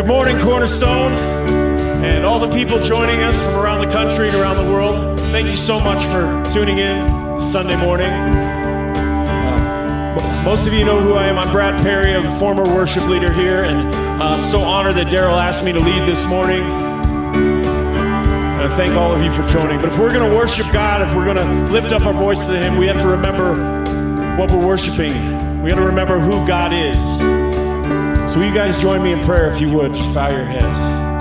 Good morning, Cornerstone, and all the people joining us from around the country and around the world. Thank you so much for tuning in Sunday morning. Most of you know who I am. I'm Brad Perry. I'm a former worship leader here, and I'm so honored that Daryl asked me to lead this morning. And I thank all of you for joining. But if we're going to worship God, if we're going to lift up our voice to Him, we have to remember what we're worshiping. We got to remember who God is. So will you guys join me in prayer if you would? Just bow your heads.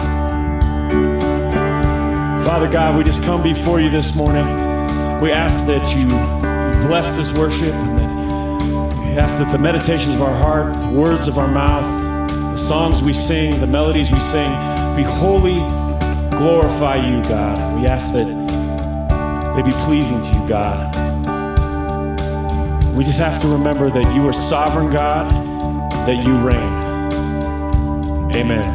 Father God, we just come before you this morning. We ask that you bless this worship, and that we ask that the meditations of our heart, the words of our mouth, the songs we sing, the melodies we sing, be holy, glorify you, God. We ask that they be pleasing to you, God. We just have to remember that you are sovereign, God, that you reign. Amen.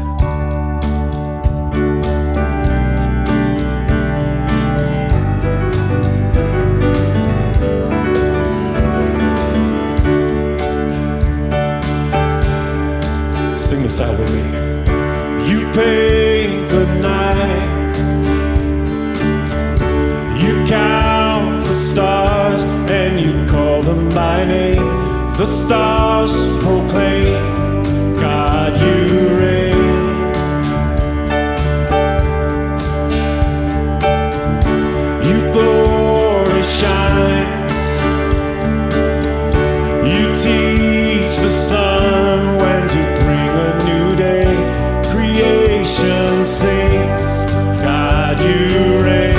Sing this out with me. You pave the night, you count the stars, and you call them by name. The stars proclaim, God, you reign. Your glory shines. You teach the sun when to bring a new day. Creation sings, God, you reign.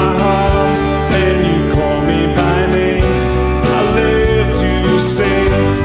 Say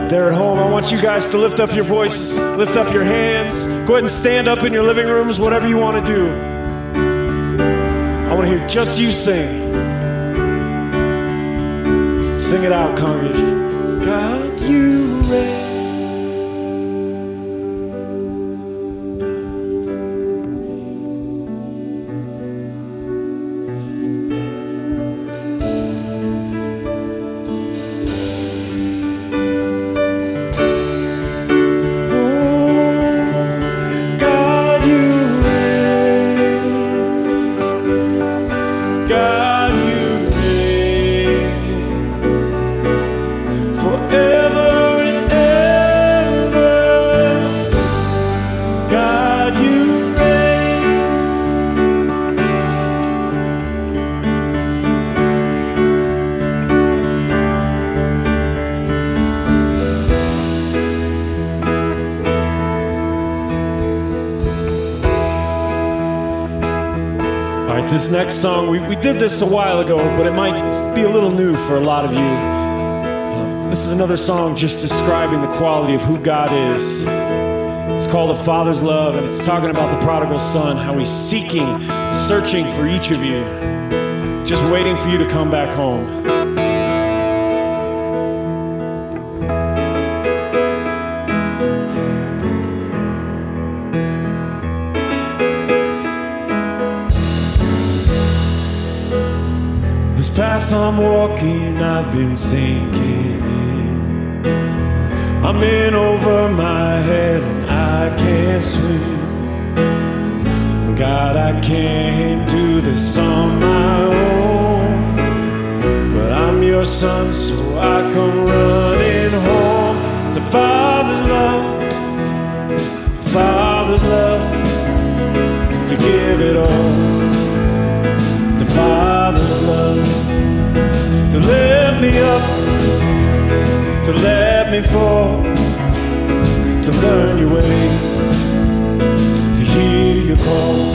There at home, I want you guys to lift up your voices, lift up your hands. Go ahead and stand up in your living rooms, whatever you want to do. I want to hear just you sing. Sing it out, congregation. God, you reign. This next song, we did this a while ago, but it might be a little new for a lot of you. This is another song just describing the quality of who God is. It's called A Father's Love, and it's talking about the prodigal son, how he's seeking, searching for each of you, just waiting for you to come back home. Path I'm walking, I've been sinking in. I'm in over my head and I can't swim. God, I can't do this on my own, but I'm your son, so I come running home. It's the Father's love, the Father's love, to give it all. It's the Father's love, to lift me up, to let me fall, to learn your way, to hear your call.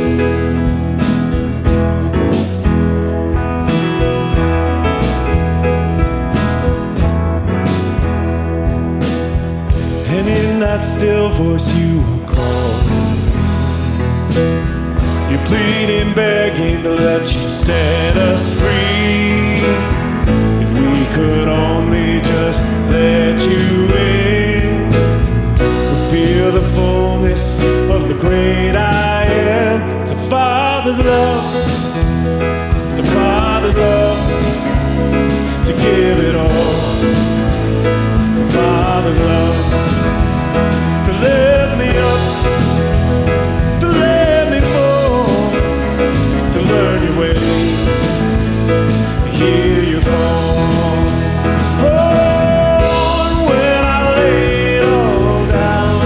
And in that still voice you are calling me. You're pleading, begging to let you set us free. If we could only just let you in, we'll feel the fullness of the great I am. It's a Father's love, it's a Father's love, to give it all. It's a Father's love, to lift me up, to let me fall, to learn your way, to hear your call. Oh, and when I lay it all down,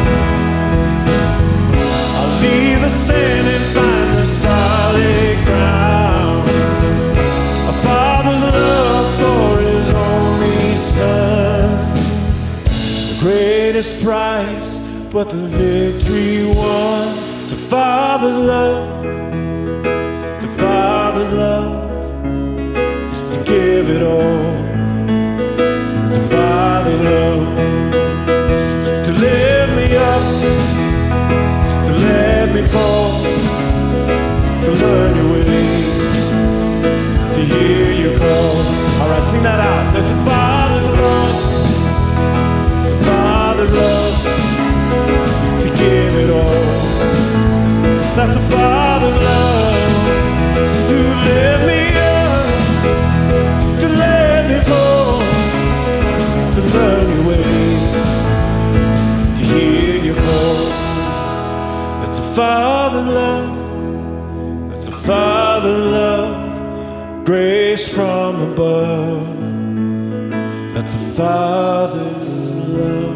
I'll leave the sand and find the solid ground. A Father's love for his only son, the greatest prize, but the victory won. It's a Father's love, it's a Father's love, to give it all. It's a Father's love, to lift me up, to let me fall, to learn your ways, to hear your call. All right, sing that out. That's a Father's love, it's a Father's love, to give it all. That's a Father's love, to lift me up, to let me fall, to learn your ways, to hear your call. That's a Father's love, that's a Father's love, grace from above. That's a Father's love.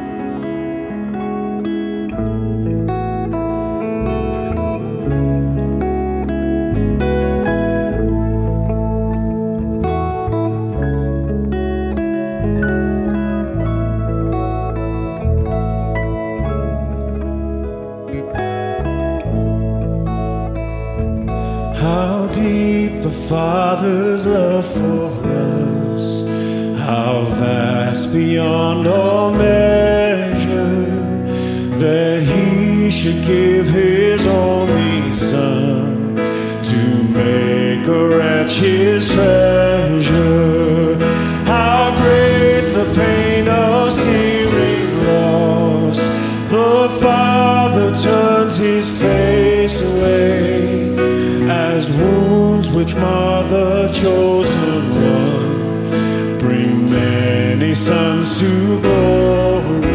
How deep the Father's love for us, how vast beyond all measure, that he should give his only Son to make a wretch his treasure. How great the pain of searing loss! The Father turns his face away, as wounds which mar the chosen one bring many sons to glory.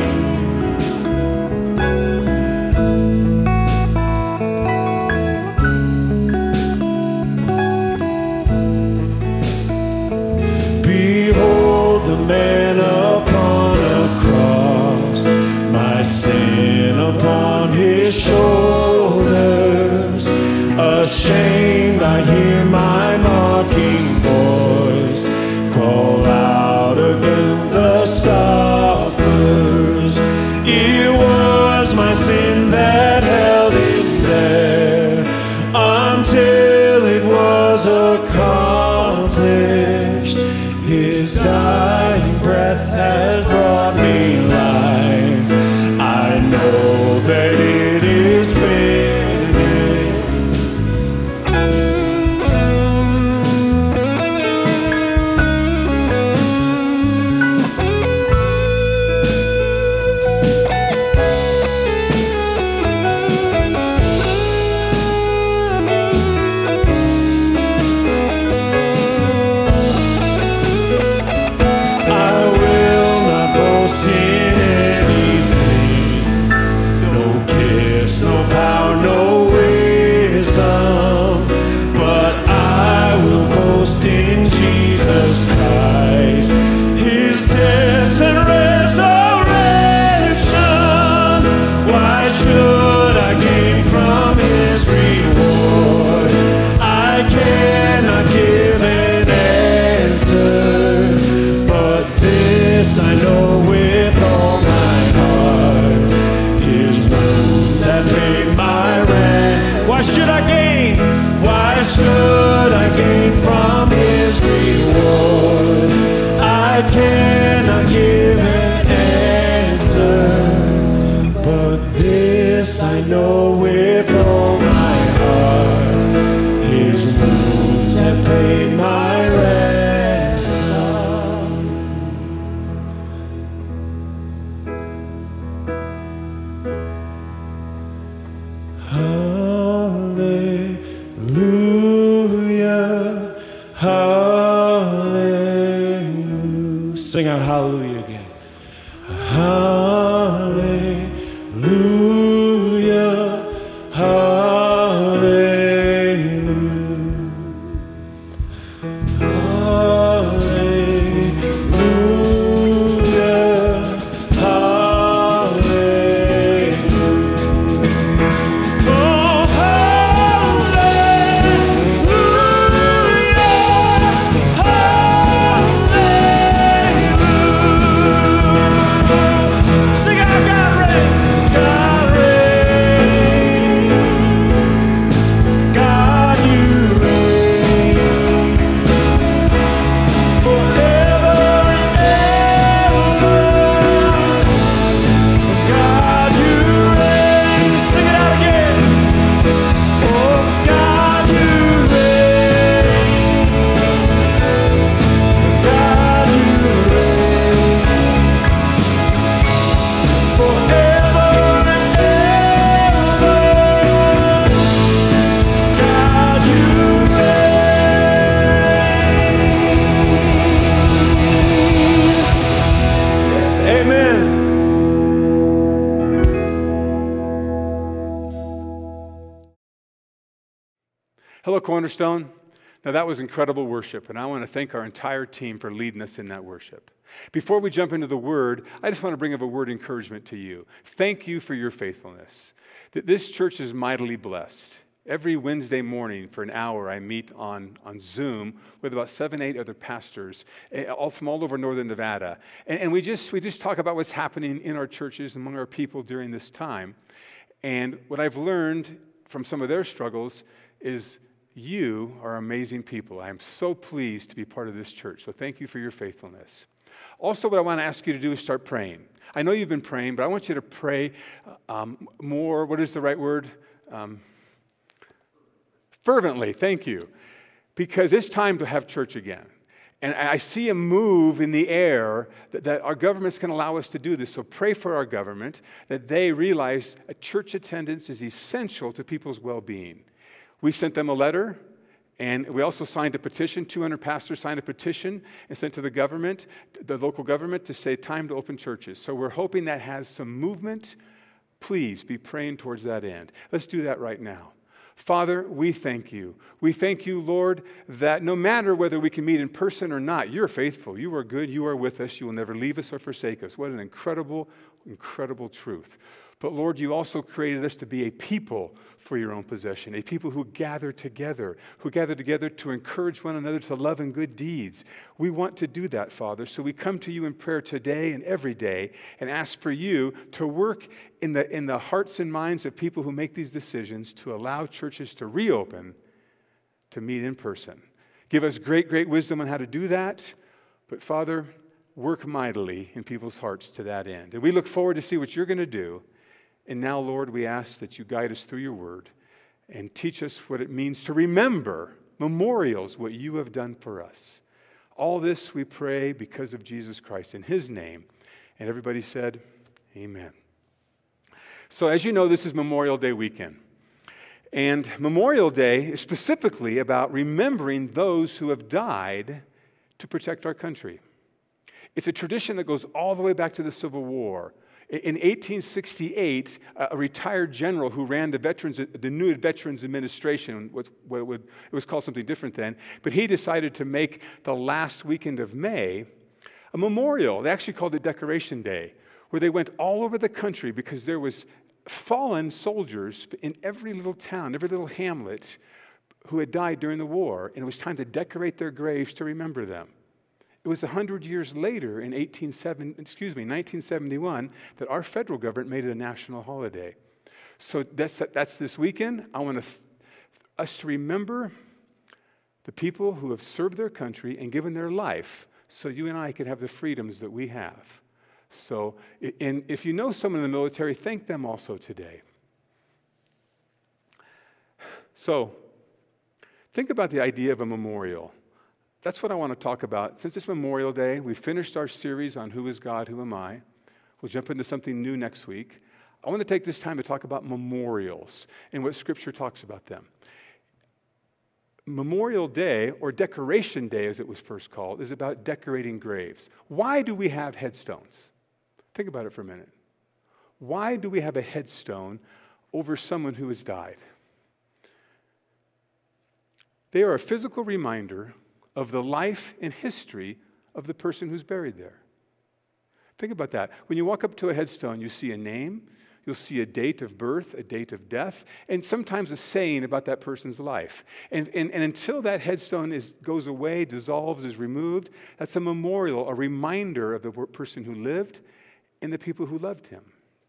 Behold the man upon a cross, my sin upon his shoulders. Ashamed, I hear my mocking voice call out again the scoffers. It was my sin that held him there until it was accomplished. His dying breath has brought me life. I know that it is finished. I know with all my heart, his wounds have paid my ransom. Hallelujah, hallelujah. Sing out hallelujah again. Hallelujah. Hello, Cornerstone. Now, that was incredible worship, and I want to thank our entire team for leading us in that worship. Before we jump into the Word, I just want to bring up a word of encouragement to you. Thank you for your faithfulness. This church is mightily blessed. Every Wednesday morning for an hour, I meet on Zoom with about 7, 8 other pastors all from all over northern Nevada. And we just talk about what's happening in our churches among our people during this time. And what I've learned from some of their struggles is you are amazing people. I am so pleased to be part of this church. So thank you for your faithfulness. Also, what I want to ask you to do is start praying. I know you've been praying, but I want you to pray more, what is the right word? Fervently, thank you. Because it's time to have church again. And I see a move in the air that our government's going to allow us to do this. So pray for our government, that they realize a church attendance is essential to people's well-being. We sent them a letter, and we also signed a petition. 200 pastors signed a petition and sent to the government, the local government, to say time to open churches. So we're hoping that has some movement. Please be praying towards that end. Let's do that right now. Father, we thank you. We thank you, Lord, that no matter whether we can meet in person or not, you're faithful. You are good. You are with us. You will never leave us or forsake us. What an incredible, incredible truth. But Lord, you also created us to be a people for your own possession, a people who gather together to encourage one another to love and good deeds. We want to do that, Father. So we come to you in prayer today and every day and ask for you to work in the hearts and minds of people who make these decisions to allow churches to reopen, to meet in person. Give us great, great wisdom on how to do that. But Father, work mightily in people's hearts to that end. And we look forward to see what you're going to do. And now, Lord, we ask that you guide us through your word and teach us what it means to remember memorials, what you have done for us. All this we pray because of Jesus Christ in his name. And everybody said, amen. So as you know, this is Memorial Day weekend. And Memorial Day is specifically about remembering those who have died to protect our country. It's a tradition that goes all the way back to the Civil War. In 1868, a retired general who ran the new Veterans Administration, it was called something different then, but he decided to make the last weekend of May a memorial. They actually called it Decoration Day, where they went all over the country because there was fallen soldiers in every little town, every little hamlet who had died during the war, and it was time to decorate their graves to remember them. It was 100 years later in 1971 that our federal government made it a national holiday. So that's this weekend. I want us to remember the people who have served their country and given their life so you and I can have the freedoms that we have. So if you know someone in the military, thank them also today. So think about the idea of a memorial. That's what I want to talk about. Since it's Memorial Day, we finished our series on Who is God, Who Am I? We'll jump into something new next week. I want to take this time to talk about memorials and what Scripture talks about them. Memorial Day, or Decoration Day as it was first called, is about decorating graves. Why do we have headstones? Think about it for a minute. Why do we have a headstone over someone who has died? They are a physical reminder of the life and history of the person who's buried there. Think about that. When you walk up to a headstone, you see a name, you'll see a date of birth, a date of death, and sometimes a saying about that person's life. And until that headstone goes away, dissolves, is removed, that's a memorial, a reminder of the person who lived and the people who loved him.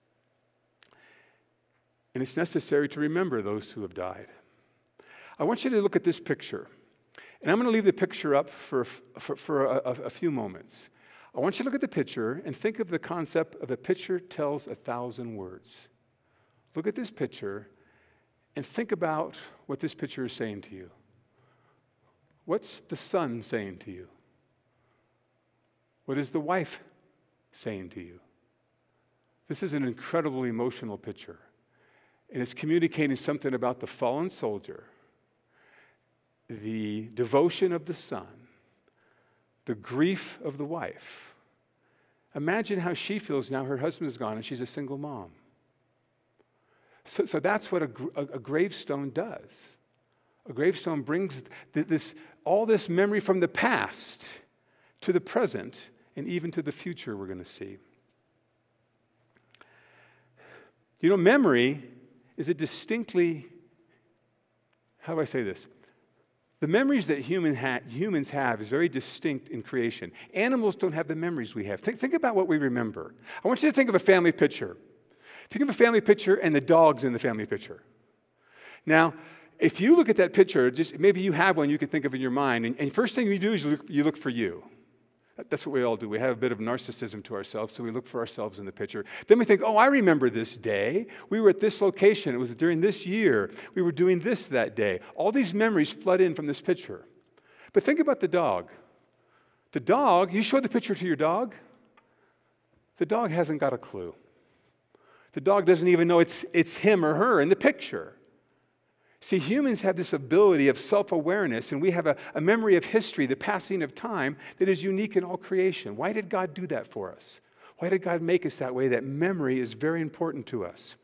And it's necessary to remember those who have died. I want you to look at this picture. And I'm going to leave the picture up for a few moments. I want you to look at the picture and think of the concept of a picture tells 1,000 words. Look at this picture and think about what this picture is saying to you. What's the son saying to you? What is the wife saying to you? This is an incredibly emotional picture. And it's communicating something about the fallen soldier, the devotion of the son, the grief of the wife. Imagine how she feels now her husband is gone and she's a single mom. So that's what a gravestone does. A gravestone brings all this memory from the past to the present and even to the future we're going to see. You know, memory is a distinctly, how do I say this? The memories that humans have is very distinct in creation. Animals don't have the memories we have. Think about what we remember. I want you to think of a family picture. Think of a family picture and the dogs in the family picture. Now, if you look at that picture, just maybe you have one you can think of in your mind, and first thing you do is you look for you. That's what we all do. We have a bit of narcissism to ourselves, so we look for ourselves in the picture. Then we think, oh, I remember this day. We were at this location. It was during this year. We were doing this that day. All these memories flood in from this picture. But think about the dog. The dog, you show the picture to your dog, the dog hasn't got a clue. The dog doesn't even know it's him or her in the picture. See, humans have this ability of self-awareness, and we have a memory of history, the passing of time, that is unique in all creation. Why did God do that for us? Why did God make us that way? That memory is very important to us.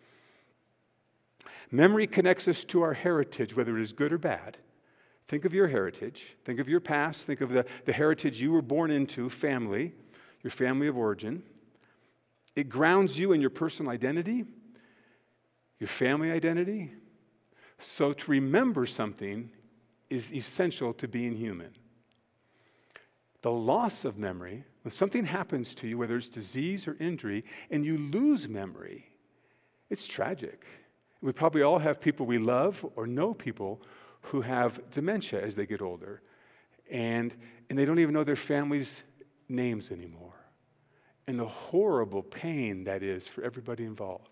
Memory connects us to our heritage, whether it is good or bad. Think of your heritage. Think of your past. Think of the heritage you were born into, family, your family of origin. It grounds you in your personal identity, your family identity. So to remember something is essential to being human. The loss of memory, when something happens to you, whether it's disease or injury, and you lose memory, it's tragic. We probably all have people we love or know people who have dementia as they get older, and they don't even know their family's names anymore. And the horrible pain that is for everybody involved.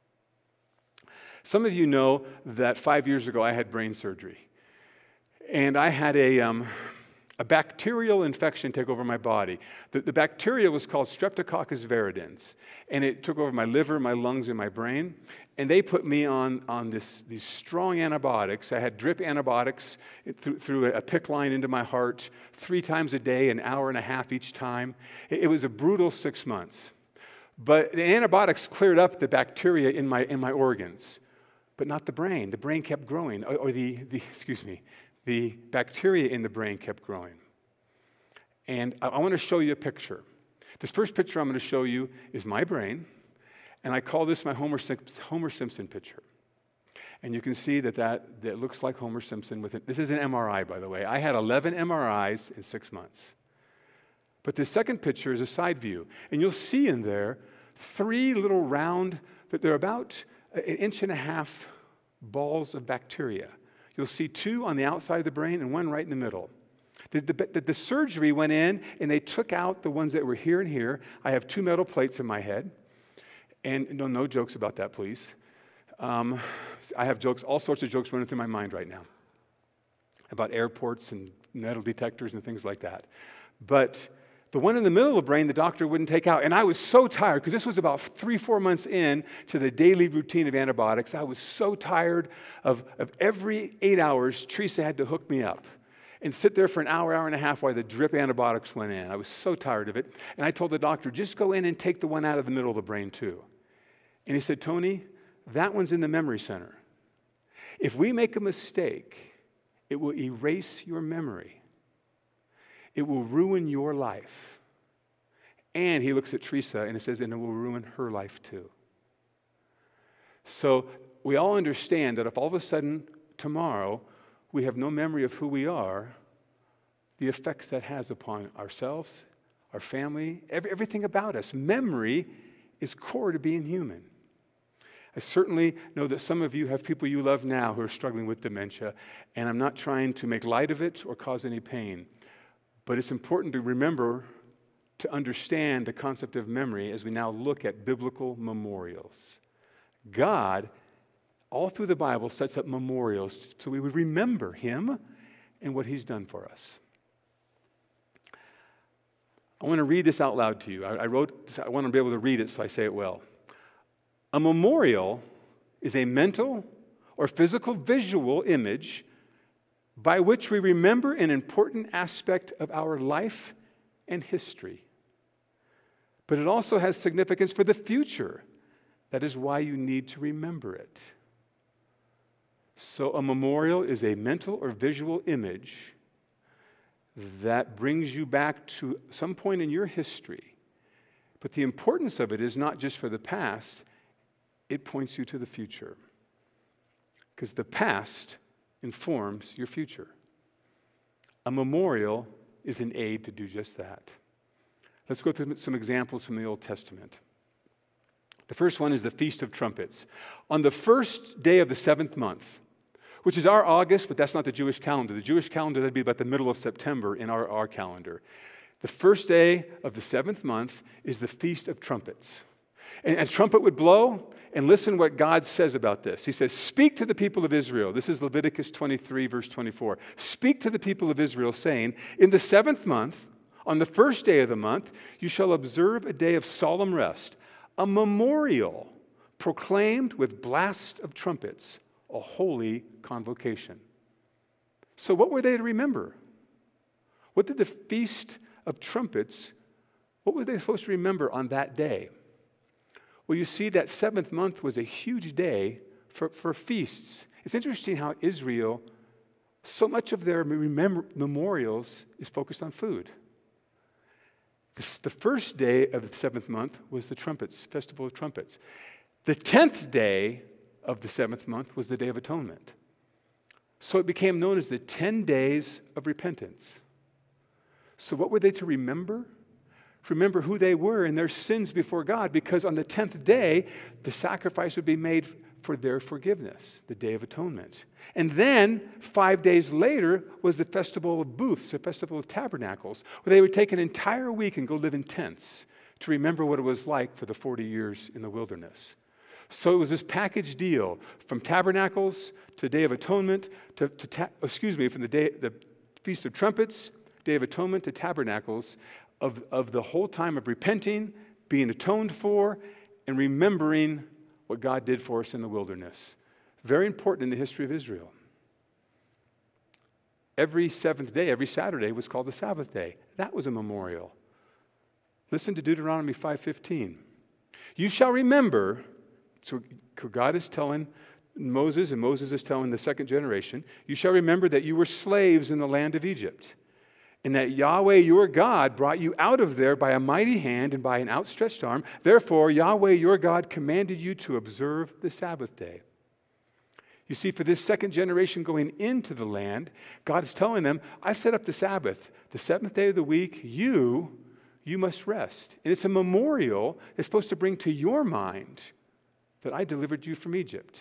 Some of you know that 5 years ago I had brain surgery. And I had a bacterial infection take over my body. The bacteria was called Streptococcus viridans. And it took over my liver, my lungs, and my brain. And they put me on these strong antibiotics. I had drip antibiotics through a PICC line into my heart 3 times a day, an hour and a half each time. It was a brutal 6 months. But the antibiotics cleared up the bacteria in my organs, but not the brain. The brain kept growing, or the bacteria in the brain kept growing. And I want to show you a picture. This first picture I'm going to show you is my brain, and I call this my Homer Simpson picture. And you can see that looks like Homer Simpson with it. This is an MRI, by the way. I had 11 MRIs in 6 months. But the second picture is a side view, and you'll see in there 3 little round, but they're about 1.5 inch balls of bacteria. You'll see 2 on the outside of the brain and 1 right in the middle. The surgery went in, and they took out the ones that were here and here. I have 2 metal plates in my head. And no jokes about that, please. I have jokes, all sorts of jokes running through my mind right now about airports and metal detectors and things like that. But the one in the middle of the brain, the doctor wouldn't take out. And I was so tired, because this was about 3-4 months in to the daily routine of antibiotics. I was so tired of every 8 hours, Teresa had to hook me up and sit there for an hour, hour and a half while the drip antibiotics went in. I was so tired of it. And I told the doctor, just go in and take the one out of the middle of the brain too. And he said, Tony, that one's in the memory center. If we make a mistake, it will erase your memory. It will ruin your life. And he looks at Teresa and he says, and it will ruin her life too. So we all understand that if all of a sudden tomorrow we have no memory of who we are, the effects that has upon ourselves, our family, everything about us. Memory is core to being human. I certainly know that some of you have people you love now who are struggling with dementia, and I'm not trying to make light of it or cause any pain. But it's important to remember to understand the concept of memory as we now look at biblical memorials. God, all through the Bible, sets up memorials so we would remember Him and what He's done for us. I want to read this out loud to you. I want to be able to read it, so I say it well. A memorial is a mental or physical visual image by which we remember an important aspect of our life and history. But it also has significance for the future. That is why you need to remember it. So a memorial is a mental or visual image that brings you back to some point in your history. But the importance of it is not just for the past, it points you to the future. Because the past informs your future. A memorial is an aid to do just that. Let's go through some examples from the Old Testament. The first one is the Feast of Trumpets. On the first day of the 7th month, which is our August, but that's not the Jewish calendar. The Jewish calendar, that'd be about the middle of September in our calendar. The first day of the 7th month is the Feast of Trumpets. And a trumpet would blow, and listen what God says about this. He says, speak to the people of Israel. This is Leviticus 23, verse 24. Speak to the people of Israel, saying, in the 7th month, on the first day of the month, you shall observe a day of solemn rest, a memorial proclaimed with blast of trumpets, a holy convocation. So what were they to remember? What did the Feast of Trumpets, what were they supposed to remember on that day? Well, you see, that 7th month was a huge day for feasts. It's interesting how Israel, so much of their memorials is focused on food. The first day of the 7th month was the trumpets, Festival of Trumpets. The 10th day of the 7th month was the Day of Atonement. So it became known as the 10 days of repentance. So what were they to remember? Remember who they were and their sins before God, because on the 10th day, the sacrifice would be made for their forgiveness, the Day of Atonement. And then, 5 days later, was the Festival of Booths, the Festival of Tabernacles, where they would take an entire week and go live in tents to remember what it was like for the 40 years in the wilderness. So it was this package deal, from Tabernacles to Day of Atonement, from the Feast of Trumpets, Day of Atonement to Tabernacles, of the whole time of repenting, being atoned for, and remembering what God did for us in the wilderness. Very important in the history of Israel. Every 7th day, every Saturday was called the Sabbath day. That was a memorial. Listen to Deuteronomy 5:15. You shall remember, so God is telling Moses, and Moses is telling the second generation, you shall remember that you were slaves in the land of Egypt, and that Yahweh your God brought you out of there by a mighty hand and by an outstretched arm. Therefore, Yahweh your God commanded you to observe the Sabbath day. You see, for this second generation going into the land, God is telling them, I've set up the Sabbath. The 7th day of the week, you must rest. And it's a memorial that's supposed to bring to your mind that I delivered you from Egypt.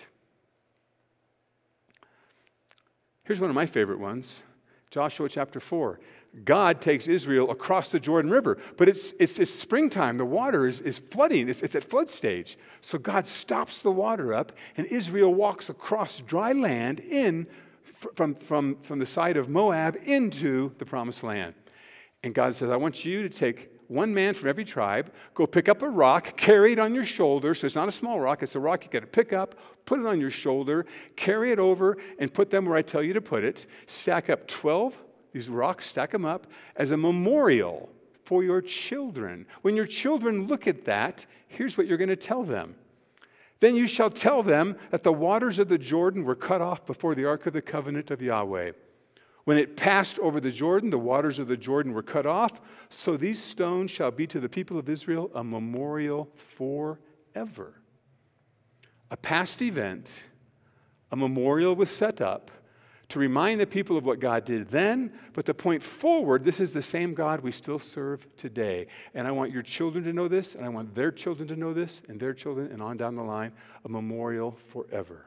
Here's one of my favorite ones, Joshua chapter 4. God takes Israel across the Jordan River, but it's springtime. The water is flooding. It's at flood stage. So God stops the water up, and Israel walks across dry land from the side of Moab into the promised land. And God says, I want you to take one man from every tribe, go pick up a rock, carry it on your shoulder. So it's not a small rock, it's a rock you got to pick up, put it on your shoulder, carry it over, and put them where I tell you to put it. Stack up 12 these rocks, stack them up as a memorial for your children. When your children look at that, here's what you're going to tell them. Then you shall tell them that the waters of the Jordan were cut off before the ark of the covenant of Yahweh. When it passed over the Jordan, the waters of the Jordan were cut off. So these stones shall be to the people of Israel a memorial forever. A past event, a memorial was set up to remind the people of what God did then, but to point forward, this is the same God we still serve today. And I want your children to know this, and I want their children to know this, and their children, and on down the line, a memorial forever.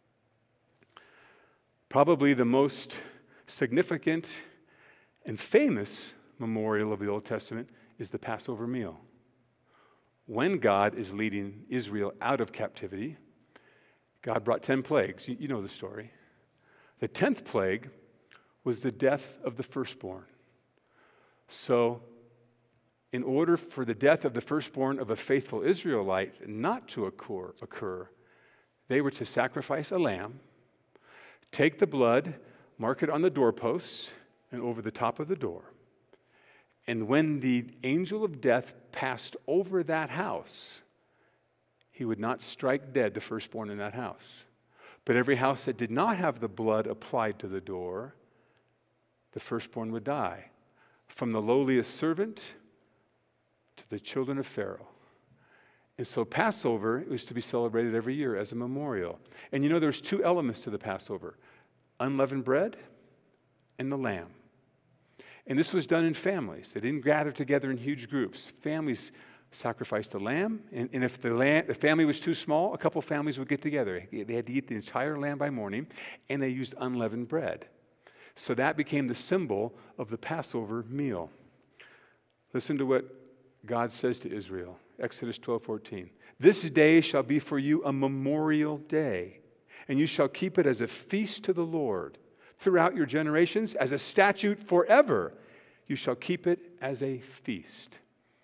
Probably the most significant and famous memorial of the Old Testament is the Passover meal. When God is leading Israel out of captivity, God brought 10 plagues. You know the story. The 10th plague was the death of the firstborn. So, in order for the death of the firstborn of a faithful Israelite not to occur, they were to sacrifice a lamb, take the blood, mark it on the doorposts and over the top of the door. And when the angel of death passed over that house, he would not strike dead the firstborn in that house. But every house that did not have the blood applied to the door, the firstborn would die. From the lowliest servant to the children of Pharaoh. And so Passover was to be celebrated every year as a memorial. And you know there's 2 elements to the Passover. Unleavened bread and the lamb. And this was done in families. They didn't gather together in huge groups. Families sacrificed the lamb, and if the family was too small, a couple families would get together. They had to eat the entire lamb by morning, and they used unleavened bread. So that became the symbol of the Passover meal. Listen to what God says to Israel, Exodus 12:14. This day shall be for you a memorial day, and you shall keep it as a feast to the Lord throughout your generations, as a statute forever. You shall keep it as a feast.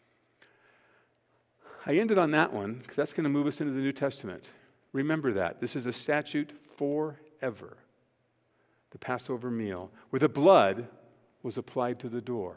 I ended on that one because that's going to move us into the New Testament. Remember that. This is a statute forever. The Passover meal, where the blood was applied to the door.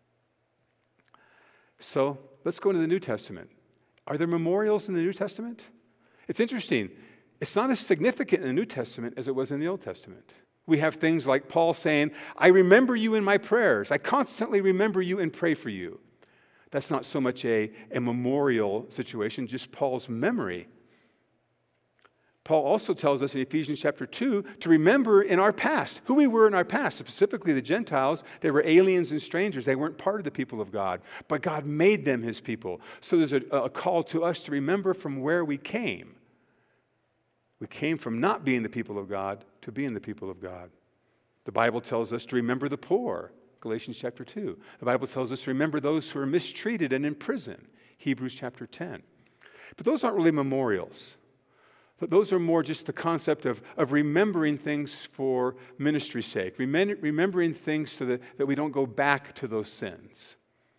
So let's go into the New Testament. Are there memorials in the New Testament? It's interesting. It's not as significant in the New Testament as it was in the Old Testament. We have things like Paul saying, I remember you in my prayers. I constantly remember you and pray for you. That's not so much a memorial situation, just Paul's memory. Paul also tells us in Ephesians chapter 2 to remember in our past, who we were in our past. Specifically the Gentiles, they were aliens and strangers. They weren't part of the people of God, but God made them his people. So there's a call to us to remember from where we came. We came from not being the people of God to being the people of God. The Bible tells us to remember the poor, Galatians chapter 2. The Bible tells us to remember those who are mistreated and in prison, Hebrews chapter 10. But those aren't really memorials. But those are more just the concept of remembering things for ministry's sake, remembering things so that we don't go back to those sins.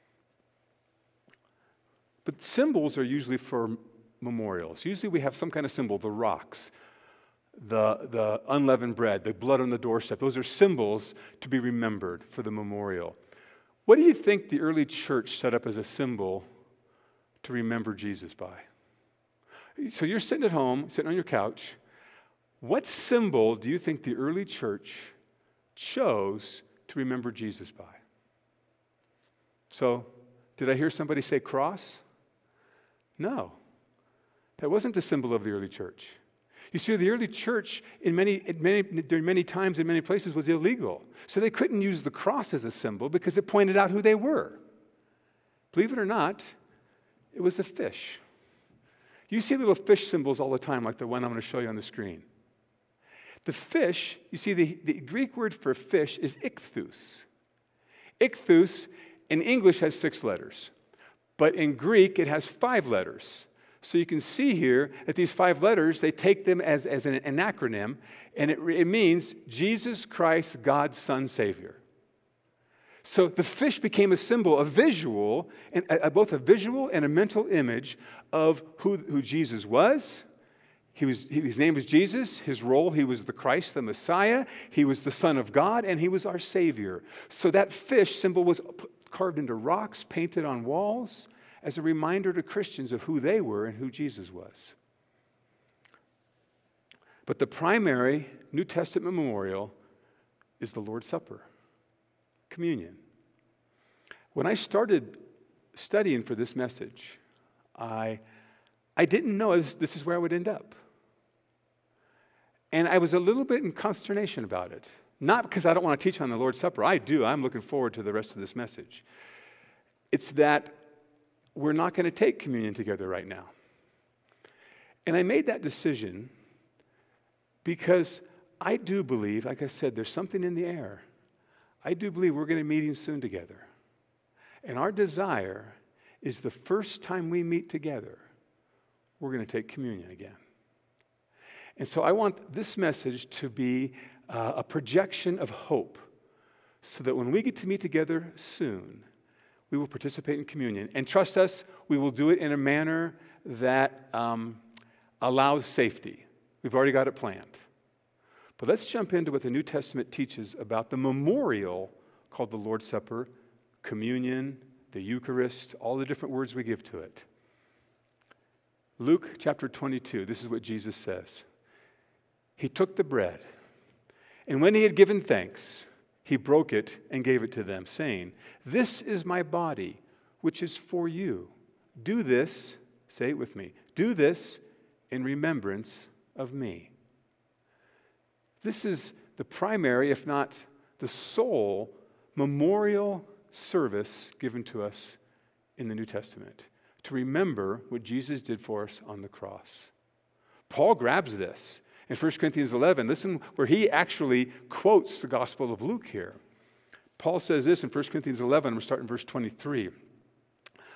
But symbols are usually for memorials. Usually we have some kind of symbol, the rocks, the unleavened bread, the blood on the doorstep. Those are symbols to be remembered for the memorial. What do you think the early church set up as a symbol to remember Jesus by? So you're sitting at home, sitting on your couch. What symbol do you think the early church chose to remember Jesus by? So, did I hear somebody say cross? No. That wasn't the symbol of the early church. You see, the early church during many times in many places was illegal. So they couldn't use the cross as a symbol because it pointed out who they were. Believe it or not, it was a fish. You see little fish symbols all the time, like the one I'm going to show you on the screen. The fish, you see, the Greek word for fish is ichthus. Ichthus in English has 6 letters, but in Greek it has 5 letters. So you can see here that these 5 letters, they take them as an acronym, and it means Jesus Christ, God's Son, Savior. So the fish became a symbol, a visual, both a visual and a mental image of who Jesus was. His name was Jesus. His role, he was the Christ, the Messiah. He was the Son of God, and he was our Savior. So that fish symbol was carved into rocks, painted on walls, as a reminder to Christians of who they were and who Jesus was. But the primary New Testament memorial is the Lord's Supper. Communion. When I started studying for this message, I didn't know this is where I would end up. And I was a little bit in consternation about it. Not because I don't want to teach on the Lord's Supper. I do. I'm looking forward to the rest of this message. It's that we're not going to take communion together right now. And I made that decision because I do believe, like I said, there's something in the air. I do believe we're going to be meeting soon together. And our desire is the first time we meet together, we're going to take communion again. And so I want this message to be a projection of hope so that when we get to meet together soon, we will participate in communion. And trust us, we will do it in a manner that allows safety. We've already got it planned. But let's jump into what the New Testament teaches about the memorial called the Lord's Supper, communion, the Eucharist, all the different words we give to it. Luke chapter 22, this is what Jesus says. He took the bread, and when he had given thanks, he broke it and gave it to them, saying, "This is my body, which is for you. Do this," say it with me, "do this in remembrance of me." This is the primary, if not the sole, memorial service given to us in the New Testament to remember what Jesus did for us on the cross. Paul grabs this in 1 Corinthians 11. Listen where he actually quotes the Gospel of Luke here. Paul says this in 1 Corinthians 11. I'm going to start in verse 23.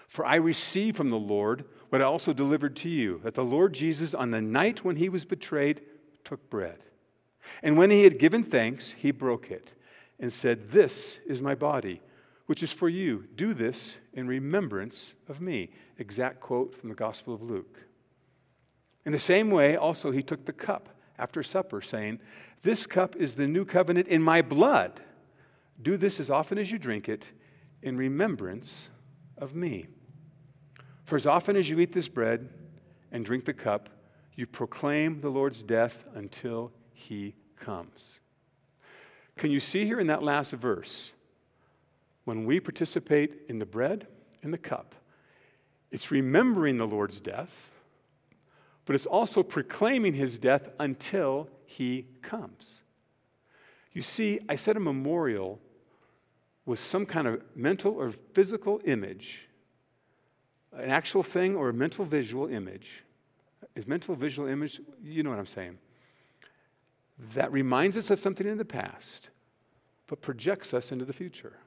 For I received from the Lord what I also delivered to you, that the Lord Jesus, on the night when he was betrayed, took bread. And when he had given thanks, he broke it and said, "This is my body, which is for you. Do this in remembrance of me." Exact quote from the Gospel of Luke. In the same way, also, he took the cup after supper, saying, "This cup is the new covenant in my blood. Do this as often as you drink it in remembrance of me. For as often as you eat this bread and drink the cup, you proclaim the Lord's death until he comes." Can you see here in that last verse, when we participate in the bread and the cup, it's remembering the Lord's death, but it's also proclaiming his death until he comes. You see, I said a memorial was some kind of mental or physical image, an actual thing or a mental visual image. Is mental visual image, you know what I'm saying, that reminds us of something in the past, but projects us into the future.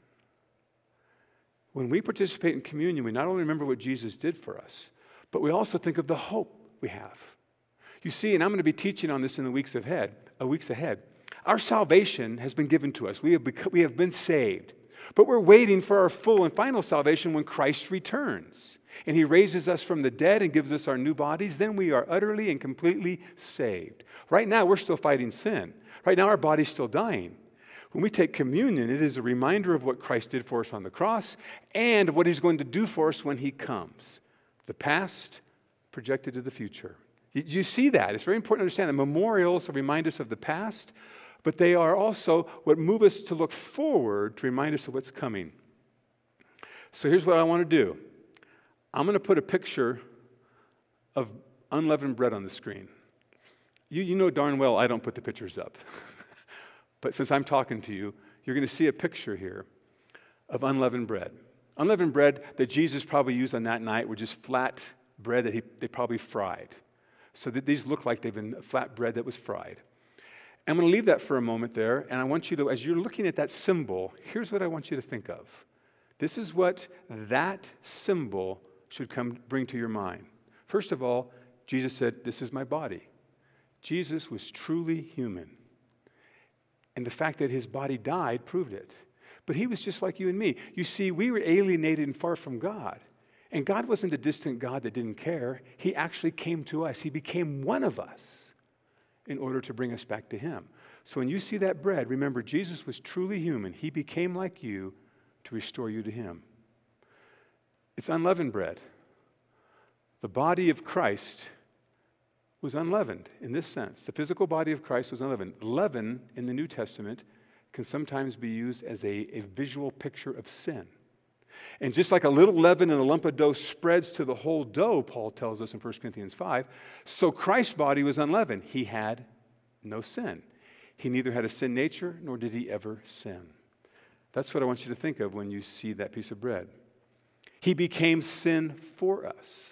When we participate in communion, we not only remember what Jesus did for us, but we also think of the hope we have. You see, and I'm going to be teaching on this in the weeks ahead. Our salvation has been given to us. We have been saved. But we're waiting for our full and final salvation when Christ returns. And he raises us from the dead and gives us our new bodies. Then we are utterly and completely saved. Right now, we're still fighting sin. Right now, our body's still dying. When we take communion, it is a reminder of what Christ did for us on the cross and what he's going to do for us when he comes. The past projected to the future. You see that? It's very important to understand that memorials remind us of the past, but they are also what move us to look forward to remind us of what's coming. So here's what I want to do. I'm going to put a picture of unleavened bread on the screen. You know darn well I don't put the pictures up. But since I'm talking to you, you're going to see a picture here of unleavened bread. Unleavened bread that Jesus probably used on that night were just flat bread that they probably fried. So that these look like they've been flat bread that was fried. I'm going to leave that for a moment there, and I want you to, as you're looking at that symbol, here's what I want you to think of. This is what that symbol should bring to your mind. First of all, Jesus said, "This is my body." Jesus was truly human. And the fact that his body died proved it. But he was just like you and me. You see, we were alienated and far from God. And God wasn't a distant God that didn't care. He actually came to us. He became one of us in order to bring us back to him. So when you see that bread, remember, Jesus was truly human. He became like you to restore you to him. It's unleavened bread. The body of Christ was unleavened in this sense. The physical body of Christ was unleavened. Leaven in the New Testament can sometimes be used as a visual picture of sin. And just like a little leaven in a lump of dough spreads to the whole dough, Paul tells us in 1 Corinthians 5, so Christ's body was unleavened. He had no sin. He neither had a sin nature, nor did he ever sin. That's what I want you to think of when you see that piece of bread. He became sin for us.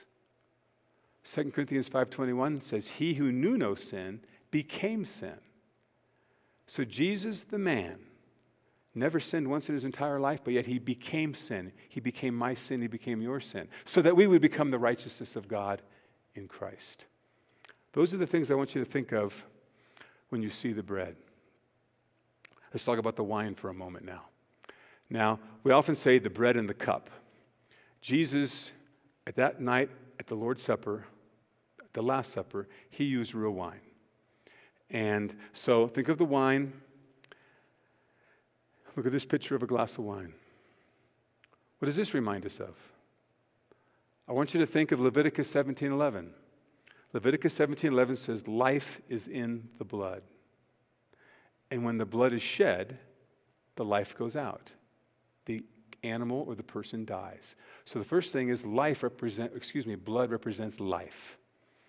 2 Corinthians 5:21 says, "He who knew no sin became sin." So Jesus, the man, never sinned once in his entire life, but yet he became sin. He became my sin, he became your sin, so that we would become the righteousness of God in Christ. Those are the things I want you to think of when you see the bread. Let's talk about the wine for a moment now. Now, we often say the bread and the cup. Jesus, at that night at the Lord's Supper, the Last Supper, he used real wine. And so think of the wine. Look at this picture of a glass of wine. What does this remind us of? I want you to think of Leviticus 17:11. Leviticus 17:11 says, "Life is in the blood. And when the blood is shed, the life goes out. The animal or the person dies." So the first thing is blood represents life.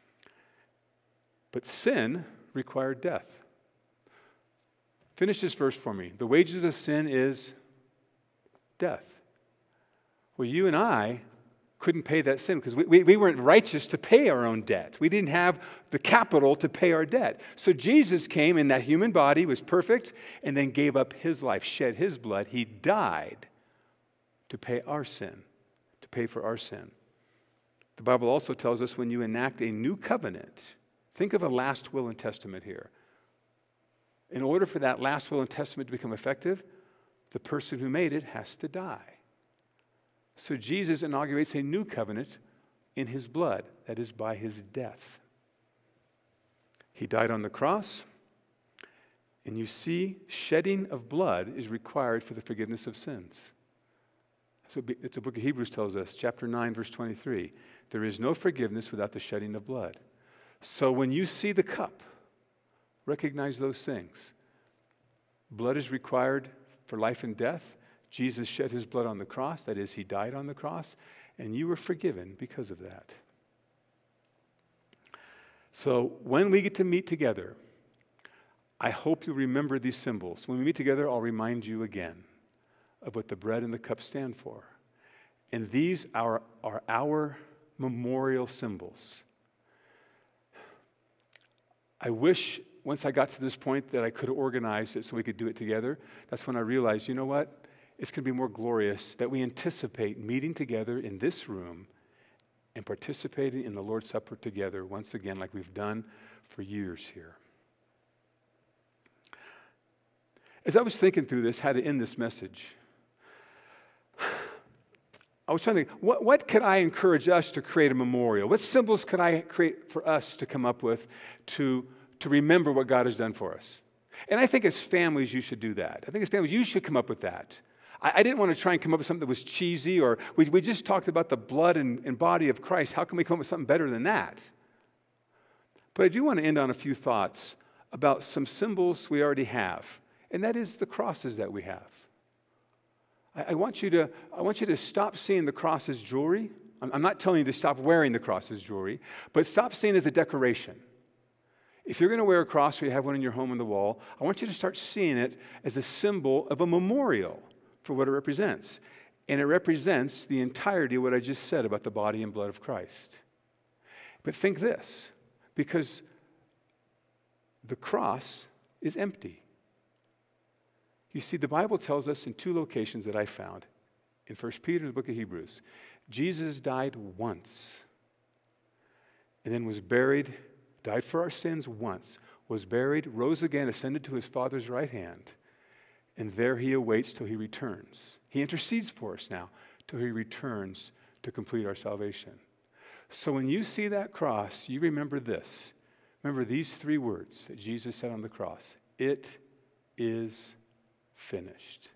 But sin required death. Finish this verse for me. The wages of sin is death. Well, you and I couldn't pay that sin because we weren't righteous to pay our own debt. We didn't have the capital to pay our debt. So Jesus came in that human body, was perfect, and then gave up his life, shed his blood. He died to pay our sin, to to pay for our sin. The Bible also tells us when you enact a new covenant, think of a last will and testament here. In order for that last will and testament to become effective, the person who made it has to die. So Jesus inaugurates a new covenant in his blood, that is, by his death. He died on the cross, and you see, shedding of blood is required for the forgiveness of sins. So it's the book of Hebrews tells us, chapter 9, verse 23. There is no forgiveness without the shedding of blood. So when you see the cup, recognize those things. Blood is required for life and death. Jesus shed his blood on the cross. That is, he died on the cross. And you were forgiven because of that. So when we get to meet together, I hope you'll remember these symbols. When we meet together, I'll remind you again of what the bread and the cup stand for. And these are our memorial symbols. I wish once I got to this point that I could have organized it so we could do it together. That's when I realized, you know what? It's going to be more glorious that we anticipate meeting together in this room and participating in the Lord's Supper together once again like we've done for years here. As I was thinking through this, how to end this message, I was trying to think, what could I encourage us to create a memorial? What symbols could I create for us to come up with to remember what God has done for us? And I think as families, you should do that. I think as families, you should come up with that. I didn't want to try and come up with something that was cheesy, or we just talked about the blood and body of Christ. How can we come up with something better than that? But I do want to end on a few thoughts about some symbols we already have, and that is the crosses that we have. I want you to stop seeing the cross as jewelry. I'm not telling you to stop wearing the cross as jewelry, but stop seeing it as a decoration. If you're going to wear a cross or you have one in your home on the wall, I want you to start seeing it as a symbol of a memorial for what it represents. And it represents the entirety of what I just said about the body and blood of Christ. But think this, because the cross is empty. You see, the Bible tells us in two locations that I found, in 1 Peter and the book of Hebrews, Jesus died once and then was buried, died for our sins once, was buried, rose again, ascended to his Father's right hand, and there he awaits till he returns. He intercedes for us now till he returns to complete our salvation. So when you see that cross, you remember this. Remember these three words that Jesus said on the cross. It is finished.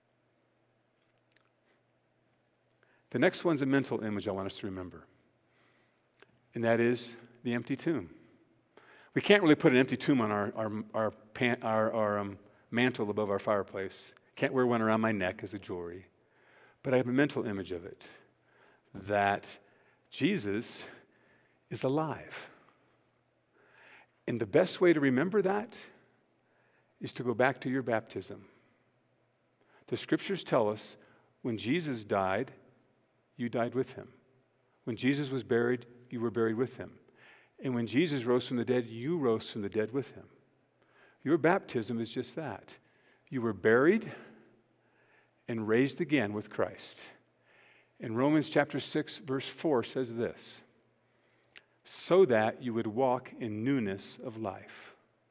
The next one's a mental image I want us to remember, and that is the empty tomb. We can't really put an empty tomb on our mantle above our fireplace. Can't wear one around my neck as a jewelry, but I have a mental image of it, that Jesus is alive. And the best way to remember that is to go back to your baptism. The scriptures tell us when Jesus died, you died with him. When Jesus was buried, you were buried with him. And when Jesus rose from the dead, you rose from the dead with him. Your baptism is just that. You were buried and raised again with Christ. And Romans chapter 6, verse 4 says this, so that you would walk in newness of life.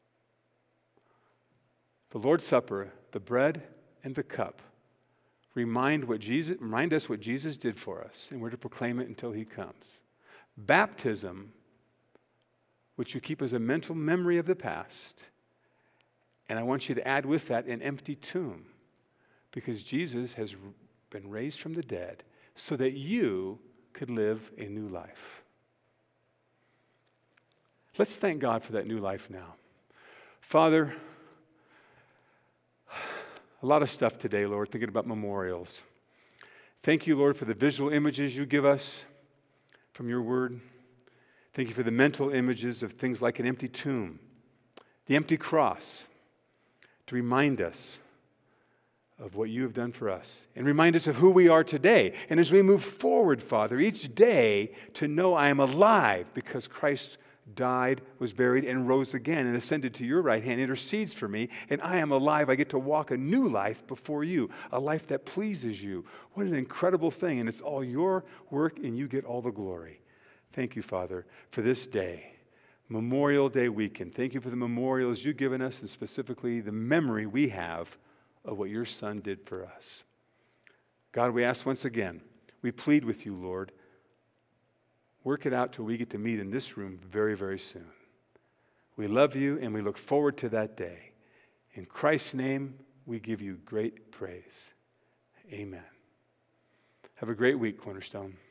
The Lord's Supper, the bread and the cup, remind us what Jesus did for us, and we're to proclaim it until he comes. Baptism, which you keep as a mental memory of the past, and I want you to add with that an empty tomb, because Jesus has been raised from the dead so that you could live a new life. Let's thank God for that new life now. Father, a lot of stuff today, Lord, thinking about memorials. Thank you, Lord, for the visual images you give us from your word. Thank you for the mental images of things like an empty tomb, the empty cross, to remind us of what you have done for us and remind us of who we are today. And as we move forward, Father, each day to know I am alive because Christ died, was buried, and rose again, and ascended to your right hand, intercedes for me, and I am alive. I get to walk a new life before you, a life that pleases you. What an incredible thing, and it's all your work, and you get all the glory. Thank you, Father, for this day, Memorial Day weekend. Thank you for the memorials you've given us, and specifically the memory we have of what your Son did for us. God, we ask once again, we plead with you, Lord, work it out till we get to meet in this room very, very soon. We love you, and we look forward to that day. In Christ's name, we give you great praise. Amen. Have a great week, Cornerstone.